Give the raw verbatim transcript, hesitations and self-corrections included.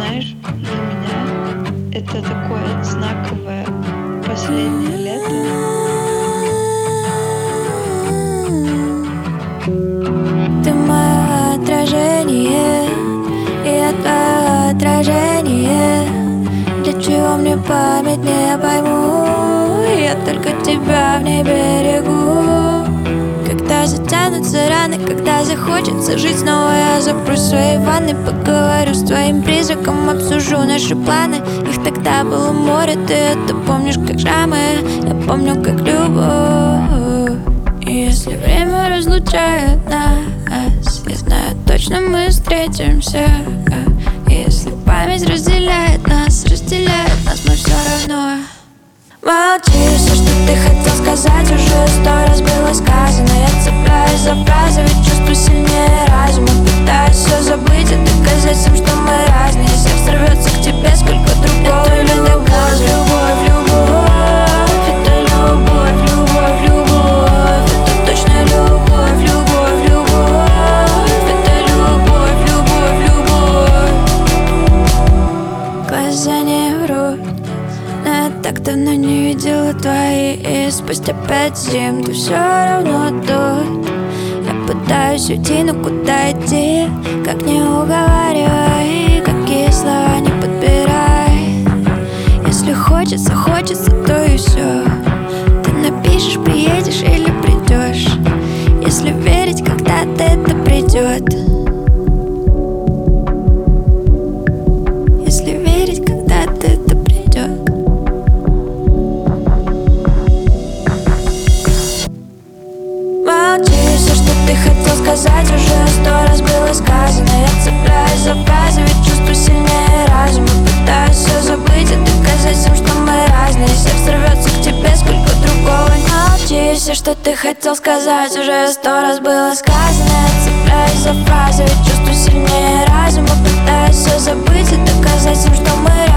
знаешь, для меня это такое знаковое последнее лето. Ты мое отражение, и я твое отражение. Для чего мне память, не пойму. Я только тебя в ней берегу. Когда затянутся раны, когда захочется жить снова, я запрусь в своей ванной, поговорю с твоим призраком, обсужу наши планы. Их тогда было море, ты это помнишь как шрамы, я помню как любовь. И если время разлучает нас, я знаю точно мы встретимся. Если память разделяет нас, разделяет нас, мы все равно. Молчи, все, что ты хотел сказать, уже сто раз было сказано. Я цепляюсь за фразы, ведь чувство сильнее разума. Пытаюсь все забыть и доказать всем, что мы разные. Сердце рвется к тебе, сколько другого это любовь, любовь, любовь. Это любовь, любовь, любовь. Это точно любовь, любовь, любовь. Это любовь, любовь, любовь. Глаза не врут, но я так давно не видела твои. И спустя пять зим ты все равно тут. Я пытаюсь уйти, но куда идти? Как не уговаривай, какие слова не подбирай. Если хочется, хочется, то и все. Ты напишешь, приедешь или придешь. Если верить, когда-то это придет. Если верить, когда-то это придет. Молчи, все, что ты хотел сказать, уже сто раз было сказано. Я цепляюсь за фразы, ведь чувство сильнее разума. Пытаюсь все забыть и доказать всем, что мы разные. Сердце рвется к тебе, сколько другого. Молчи, все, что ты хотел сказать, уже сто раз было сказано. Я цепляюсь за фразы, ведь чувство сильнее разума. Пытаюсь все забыть и доказать всем, что мы разные.